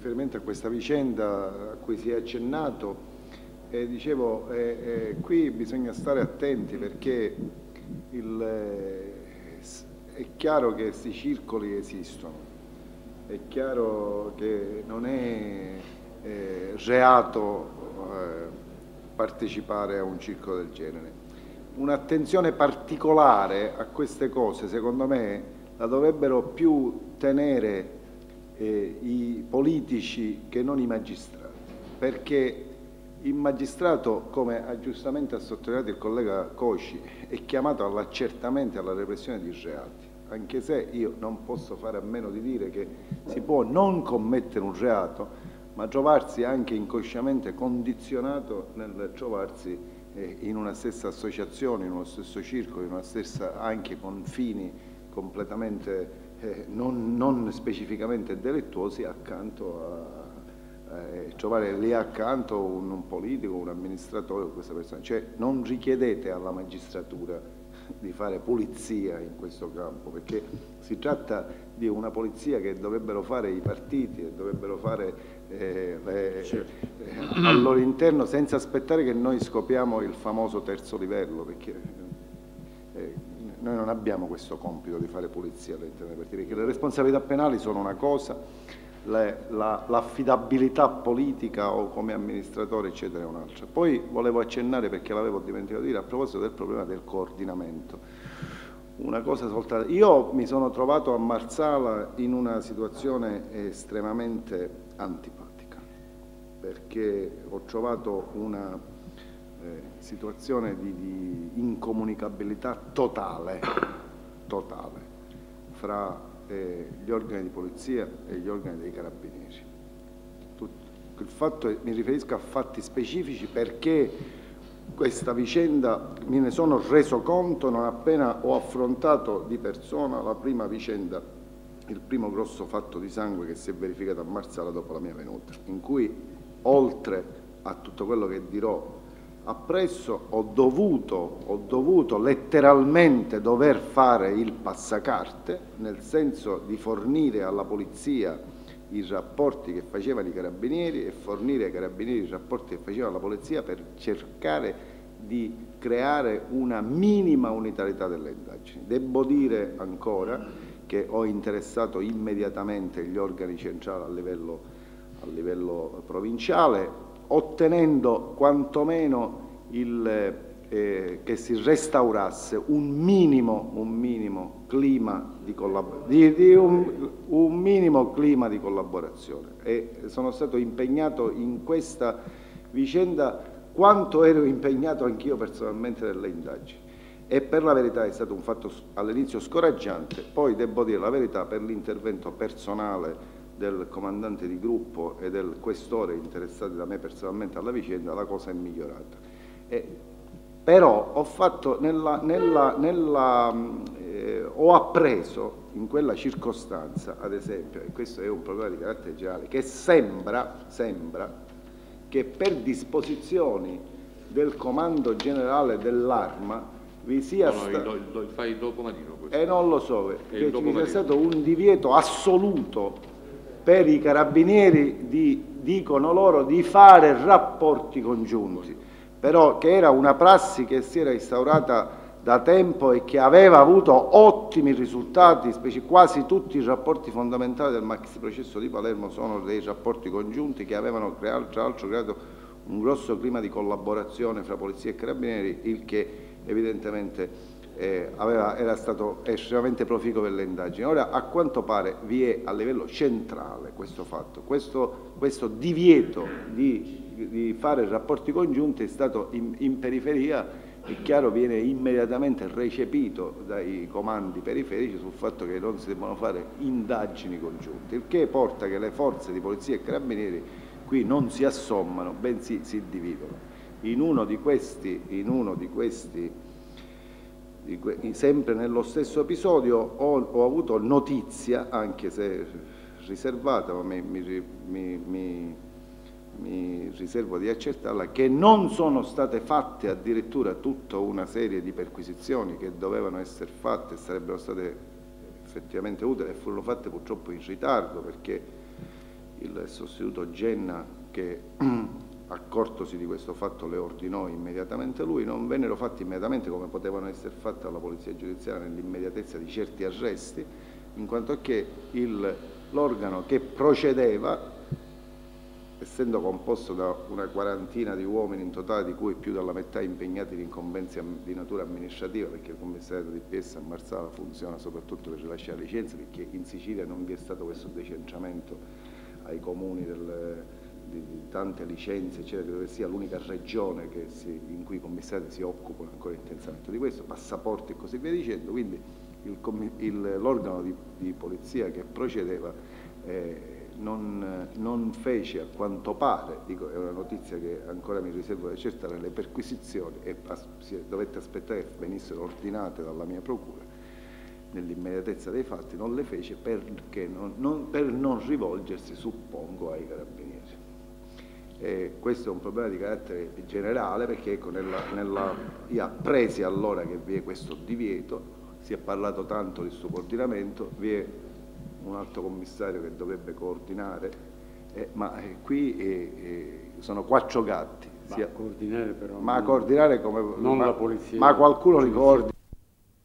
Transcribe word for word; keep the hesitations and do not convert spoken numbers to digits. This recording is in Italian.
riferimento a questa vicenda a cui si è accennato, e dicevo, eh, eh, qui bisogna stare attenti perché il, eh, è chiaro che questi circoli esistono, è chiaro che non è eh, reato eh, partecipare a un circolo del genere. Un'attenzione particolare a queste cose, secondo me, la dovrebbero più tenere eh, i politici che non i magistrati, perché il magistrato, come ha giustamente ha sottolineato il collega Coci, è chiamato all'accertamento e alla repressione di reati, anche se io non posso fare a meno di dire che si può non commettere un reato, ma trovarsi anche inconsciamente condizionato nel trovarsi eh, in una stessa associazione, in uno stesso circolo, in una stessa, anche con fini completamente eh, non, non specificamente delittuosi, accanto a Eh, trovare lì accanto un, un politico, un amministratore o questa persona. Cioè non richiedete alla magistratura di fare pulizia in questo campo, perché si tratta di una polizia che dovrebbero fare i partiti e dovrebbero fare eh, le, certo. eh, al loro interno, senza aspettare che noi scopriamo il famoso terzo livello, perché eh, noi non abbiamo questo compito di fare pulizia all'interno dei partiti, perché le responsabilità penali sono una cosa, l'affidabilità politica o come amministratore eccetera è un'altra. Poi volevo accennare, perché l'avevo dimenticato di dire, a proposito del problema del coordinamento, una cosa soltanto. Io mi sono trovato a Marsala in una situazione estremamente antipatica, perché ho trovato una eh, situazione di, di incomunicabilità totale, totale fra Eh, gli organi di polizia e gli organi dei carabinieri. Tutto. Il fatto è, mi riferisco a fatti specifici perché questa vicenda me ne sono reso conto non appena ho affrontato di persona la prima vicenda, il primo grosso fatto di sangue che si è verificato a Marsala dopo la mia venuta, in cui oltre a tutto quello che dirò appresso ho dovuto, ho dovuto letteralmente dover fare il passacarte, nel senso di fornire alla polizia i rapporti che facevano i carabinieri e fornire ai carabinieri i rapporti che faceva la polizia per cercare di creare una minima unitarietà delle indagini. Devo dire ancora che ho interessato immediatamente gli organi centrali a livello, a livello provinciale, ottenendo quantomeno il, eh, che si restaurasse un minimo, un minimo clima di, collab di, di un, un minimo clima di collaborazione. E sono stato impegnato in questa vicenda quanto ero impegnato anch'io personalmente nelle indagini. E per la verità è stato un fatto all'inizio scoraggiante, poi devo dire la verità, per l'intervento personale del comandante di gruppo e del questore interessati da me personalmente alla vicenda, la cosa è migliorata. Eh, però ho fatto nella, nella, nella, eh, ho appreso in quella circostanza, ad esempio, e questo è un problema di carattere generale, che sembra, sembra che per disposizioni del comando generale dell'Arma vi sia no, no, stato, il, il, il, fai il dopo matino questo. E non lo so, che ci sia stato un divieto assoluto per i carabinieri di, dicono loro, di fare rapporti congiunti, però che era una prassi che si era instaurata da tempo e che aveva avuto ottimi risultati, specie quasi tutti i rapporti fondamentali del maxi processo di Palermo sono dei rapporti congiunti che avevano creato, tra l'altro creato un grosso clima di collaborazione fra polizia e carabinieri, il che evidentemente Eh, aveva, era stato estremamente proficuo per le indagini. Ora, a quanto pare, vi è a livello centrale questo fatto, questo, questo divieto di, di fare rapporti congiunti è stato in, in periferia, è chiaro, viene immediatamente recepito dai comandi periferici sul fatto che non si debbano fare indagini congiunte, il che porta che le forze di polizia e carabinieri qui non si assommano, bensì si dividono. In uno di questi, in uno di questi sempre nello stesso episodio ho, ho avuto notizia, anche se riservata, ma mi, mi, mi, mi, mi riservo di accertarla, che non sono state fatte addirittura tutta una serie di perquisizioni che dovevano essere fatte e sarebbero state effettivamente utili e furono fatte purtroppo in ritardo, perché il sostituto Genna che accortosi di questo fatto le ordinò immediatamente lui, non vennero fatti immediatamente come potevano essere fatti dalla polizia giudiziaria nell'immediatezza di certi arresti, in quanto che l'organo che procedeva, essendo composto da una quarantina di uomini in totale, di cui più della metà impegnati in incombenze di natura amministrativa, perché il commissariato di P S a Marsala funziona soprattutto per rilasciare licenze, perché in Sicilia non vi è stato questo decentramento ai comuni del, di, di tante licenze, eccetera, dove sia l'unica regione che si, in cui i commissari si occupano ancora intensamente di questo, passaporti e così via dicendo. Quindi l'organo di, di polizia che procedeva eh, non, non fece, a quanto pare, dico, è una notizia che ancora mi riservo di accertare, le perquisizioni e as, si, dovette aspettare che venissero ordinate dalla mia procura nell'immediatezza dei fatti, non le fece perché non, non, per non rivolgersi, suppongo, ai carabinieri. E questo è un problema di carattere generale, perché ecco, nella, nella, io appresi allora che vi è questo divieto, si è parlato tanto di subordinamento, vi è un alto commissario che dovrebbe coordinare, eh, ma eh, qui eh, eh, sono quattro gatti. Ma sia, coordinare però ma non, coordinare come non ma, la polizia, ma qualcuno ricordi